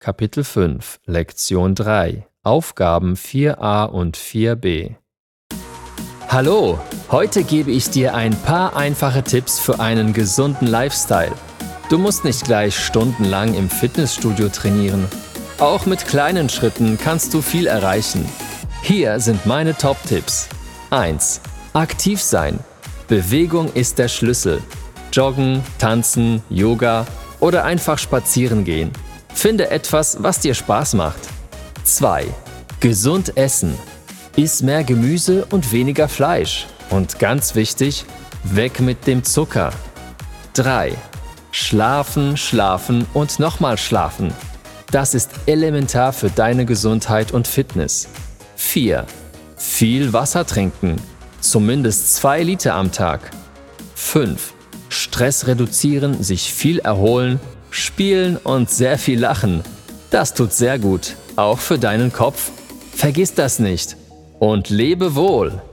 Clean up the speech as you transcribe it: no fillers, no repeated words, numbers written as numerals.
Kapitel 5, Lektion 3, Aufgaben 4a und 4b. Hallo, heute gebe ich dir ein paar einfache Tipps für einen gesunden Lifestyle. Du musst nicht gleich stundenlang im Fitnessstudio trainieren. Auch mit kleinen Schritten kannst du viel erreichen. Hier sind meine Top-Tipps. 1. Aktiv sein. Bewegung ist der Schlüssel. Joggen, tanzen, Yoga oder einfach spazieren gehen. Finde etwas, was dir Spaß macht. 2. Gesund essen. Iss mehr Gemüse und weniger Fleisch. Und ganz wichtig, weg mit dem Zucker. 3. Schlafen, schlafen und nochmal schlafen. Das ist elementar für deine Gesundheit und Fitness. 4. Viel Wasser trinken. Zumindest 2 Liter am Tag. 5. Stress reduzieren, sich viel erholen, spielen und sehr viel lachen. Das tut sehr gut, auch für deinen Kopf. Vergiss das nicht und lebe wohl!